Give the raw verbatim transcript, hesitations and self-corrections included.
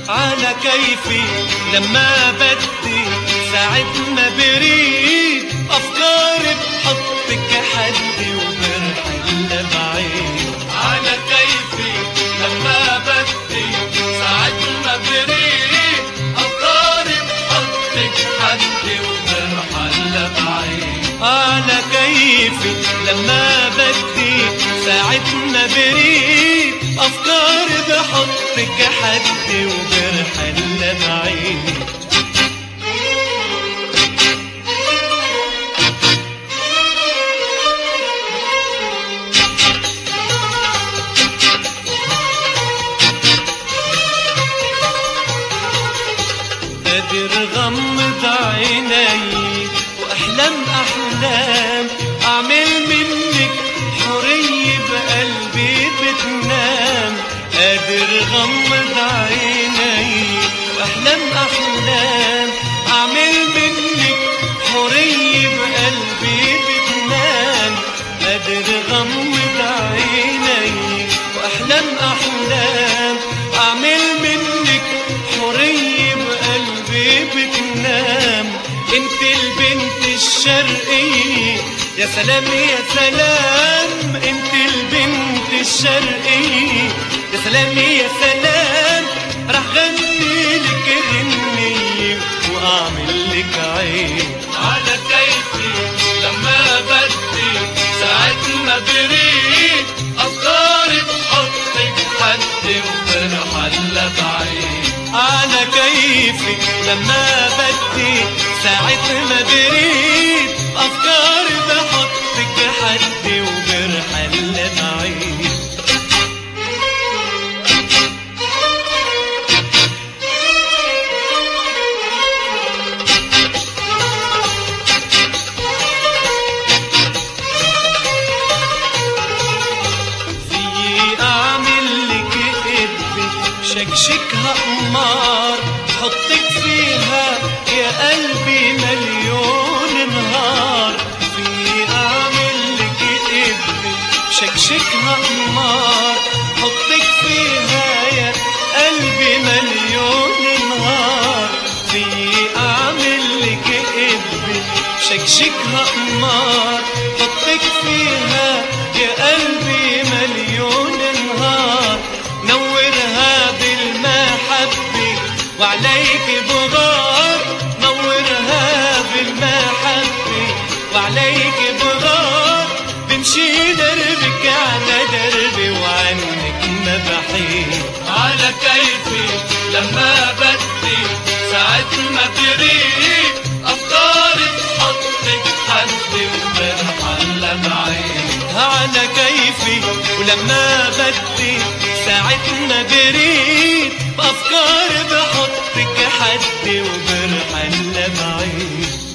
على كيفي لما بدي ساعة ما بريد أفكاري بحطك حدي وبرحل بعيد. على كيفي لما بدي ساعة ما بريد أفكاري بحطك حدي وبرحل بعيد. على كيفي لما بدي ساعة ما بريد أفكاري بحطك حدي وبرحل بعيد. قادر غمض عيني وأحلم أحلام أعمل منك حرية بقلبي بتنام. قادر غمض عيني وأحلم أحلام أعمل منك حرية بقلبي بتنام. قادر غمض عيني وأحلم أحلام أعمل منك حرية بقلبي بتنام. انت البنت الشرقية يا سلام يا سلام. انت البنت الشرقية يا سلام يا سلام. رح غني لك غنية واعمل لك عين. على كيفي لما بدي ساعة ما بريد أفكاري بحطك حدي وبرحل بعيد. على كيفي لما بدي ساعة ما بريد أفكاري بحطك حدي وبرحل بعيد. فيي أعمل لك قدي شكشكها قمار حطك فيها يا قلبي مليون نهار. فيي أعمل لك قدي شكشكها قمار حطك فيها يا قلبي مليون نهار. فيي أعمل لك قدي شكشكها قمار حطك فيها يا قلبي مليون نهار. نورها بالمحبة وعليك بغار. نورها بالمحبة وعليك بغار. بمشي دربك على دربي وعنك ما بحيد. على كيفي لما بدي ساعة ما بريد أفكاري بحطك حدي وبرحل بعيد. على كيفي ولما بدي ساعة ما بريد بأفكاري بحطك حدي وبرحل بعيد.